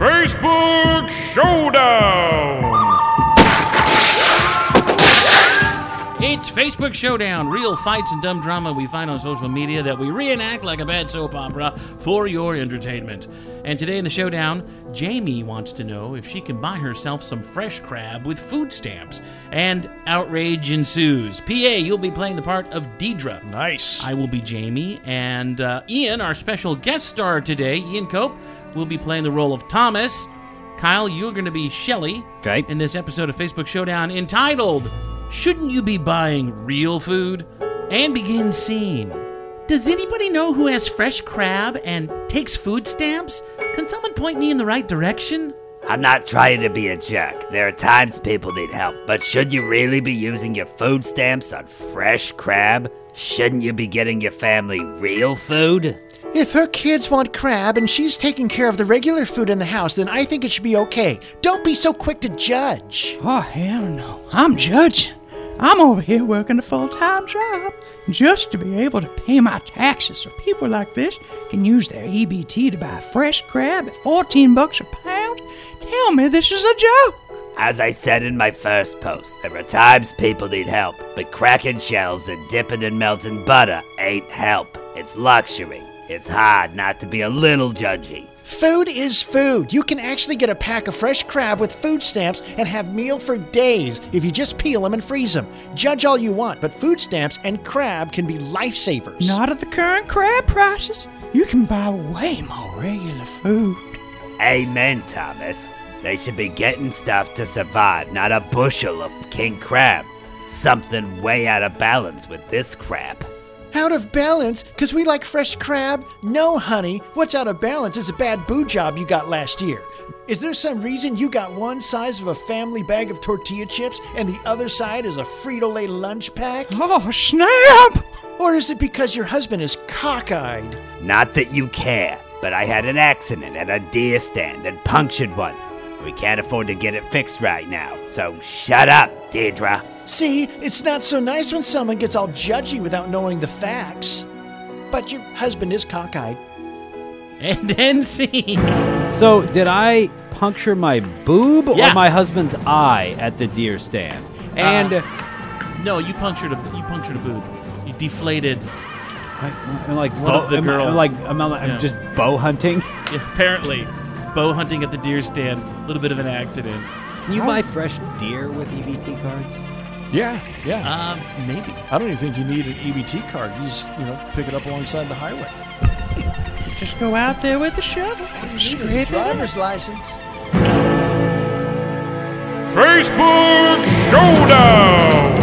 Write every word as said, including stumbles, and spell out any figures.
Facebook Showdown! It's Facebook Showdown, real fights and dumb drama we find on social media that we reenact like a bad soap opera for your entertainment. And today in the showdown, Jamie wants to know if she can buy herself some fresh crab with food stamps. And outrage ensues. P A, you'll be playing the part of Deidre. Nice. I will be Jamie. And uh, Ian, our special guest star today, Ian Cope, will be playing the role of Thomas. Kyle, you're going to be Shelley. Okay. In this episode of Facebook Showdown entitled, Shouldn't You Be Buying Real Food? And begin scene. Does anybody know who has fresh crab and takes food stamps? Can someone point me in the right direction? I'm not trying to be a jerk. There are times people need help, but should you really be using your food stamps on fresh crab? Shouldn't you be getting your family real food? If her kids want crab and she's taking care of the regular food in the house, then I think it should be okay. Don't be so quick to judge. Oh, hell no. I'm judging. I'm over here working a full-time job just to be able to pay my taxes so people like this can use their E B T to buy fresh crab at fourteen bucks a pound? Tell me this is a joke. As I said in my first post, there are times people need help, but cracking shells and dipping in melting butter ain't help. It's luxury. It's hard not to be a little judgy. Food is food. You can actually get a pack of fresh crab with food stamps and have meal for days if you just peel them and freeze them. Judge all you want, but food stamps and crab can be lifesavers. Not at the current crab prices. You can buy way more regular food. Amen, Thomas. They should be getting stuff to survive, not a bushel of king crab. Something way out of balance with this crap. Out of balance? Because we like fresh crab? No, honey. What's out of balance is a bad boo job you got last year. Is there some reason you got one size of a family bag of tortilla chips and the other side is a Frito-Lay lunch pack? Oh, snap! Or is it because your husband is cockeyed? Not that you care, but I had an accident at a deer stand and punctured one. We can't afford to get it fixed right now, so shut up, Deirdre. See, it's not so nice when someone gets all judgy without knowing the facts. But your husband is cockeyed. And then scene. So, did I puncture my boob Yeah. or my husband's eye at the deer stand? And Uh, no, you punctured a you punctured a boob. You deflated. I, I'm like one bow, of the am I- girls. I'm like I'm, I'm Yeah. just bow hunting. Yeah, apparently, bow hunting at the deer stand. A little bit of an accident. Can you buy fresh deer with E B T cards? Yeah, yeah. Um, maybe. I don't even think you need an E B T card. You just, you know, pick it up alongside the highway. Just go out there with a shovel. Scrape it up. driver's license. Facebook Showdown!